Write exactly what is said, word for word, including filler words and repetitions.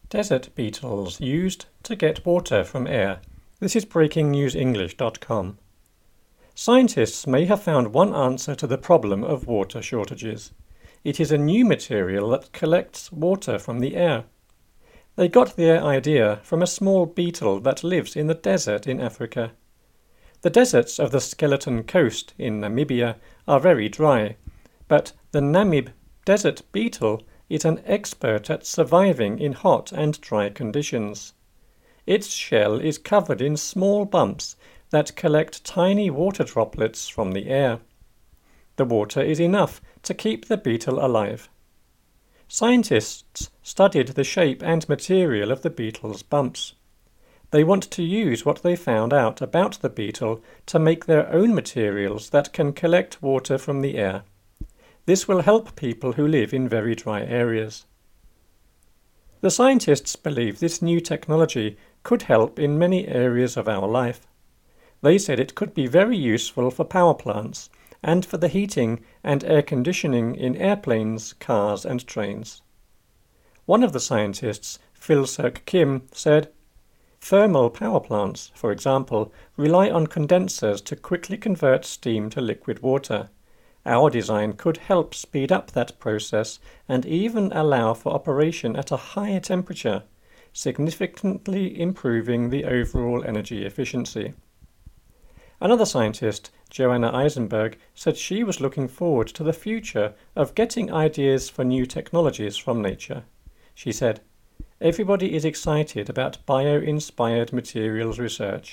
Desert beetles used to get water from air. This is breaking news english dot com. Scientists may have found one answer to the problem of water shortages. It is a new material that collects water from the air. They got their idea from a small beetle that lives in the desert in Africa. The deserts of the Skeleton Coast in Namibia are very dry, but the Namib desert beetle is an expert at surviving in hot and dry conditions. Its shell is covered in small bumps that collect tiny water droplets from the air. The water is enough to keep the beetle alive. Scientists studied the shape and material of the beetle's bumps. They want to use what they found out about the beetle to make their own materials that can collect water from the air. This will help people who live in very dry areas. The scientists believe this new technology could help in many areas of our life. They said it could be very useful for power plants and for the heating and air conditioning in airplanes, cars and trains. One of the scientists, Phil Seok Kim, said, "Thermal power plants, for example, rely on condensers to quickly convert steam to liquid water. Our design could help speed up that process and even allow for operation at a higher temperature, significantly improving the overall energy efficiency." Another scientist, Joanna Eisenberg, said she was looking forward to the future of getting ideas for new technologies from nature. She said, "Everybody is excited about bio-inspired materials research.